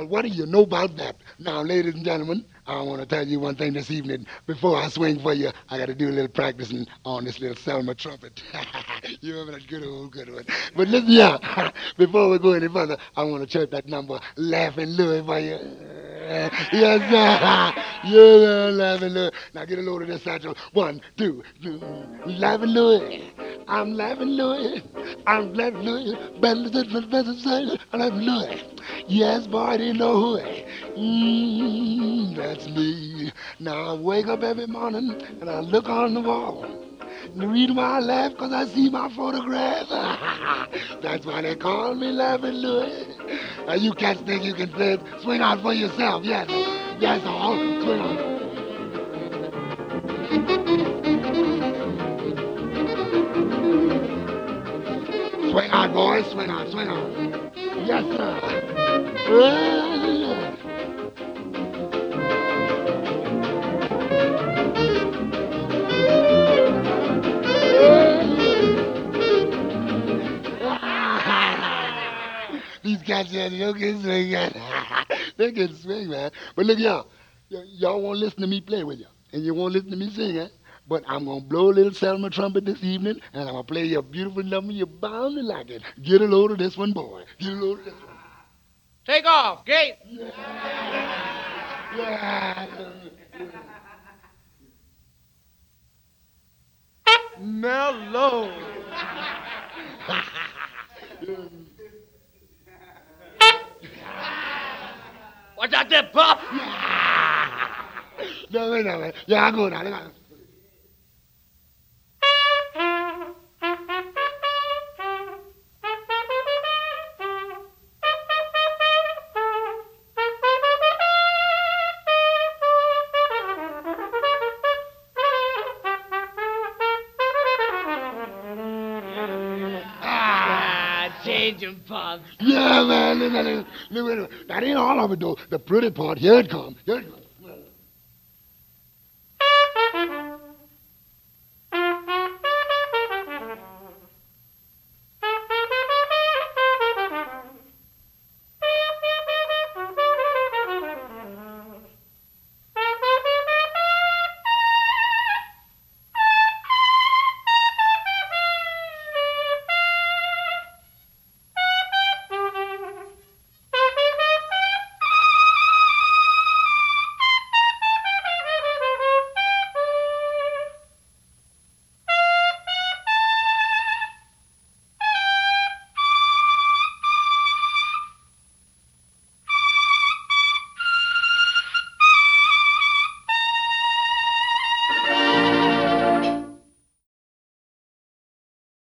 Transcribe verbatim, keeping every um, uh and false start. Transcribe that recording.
what do you know about that? Now, ladies and gentlemen, I want to tell you one thing this evening. Before I swing for you, I got to do a little practicing on this little Selma trumpet. You remember that good old good one? But listen, yeah, before we go any further, I want to chirp that number, Laughing Louie, for you. Yes, sir. Yeah, Laughing Louie. Now get a load of this satchel. One, two, three. Laughing Louie. I'm Laughing Louie. I'm Laughing Louie. Better than better say, Laughing Louie. Yes, boy, you know who I Mm, that's me. Now I wake up every morning and I look on the wall. And the reason why I laugh because I see my photograph. That's why they call me Laughing Louie. Now you cats think you can play, swing out for yourself. Yes, yes, all. Swing out. Swing out, boys. Swing out, swing out. Yes, sir. Well, these cats here, they don't get swing, man. They can swing, man. But look, y'all. Y- y'all won't listen to me play with you, and you won't listen to me sing, eh? But I'm gonna blow a little Selma trumpet this evening, and I'm gonna play you a beautiful number. You're bound to like it. Get a load of this one, boy. Get a load of this one. Take off, gate. Yeah. Mellow. Watch out there, pup. No, wait, no, wait. Yeah, I go now. Look out. Ah, change him, pup. Yeah, man. Look at it. Look at it. That ain't all of it, though. The pretty part. Here it comes. Here it comes.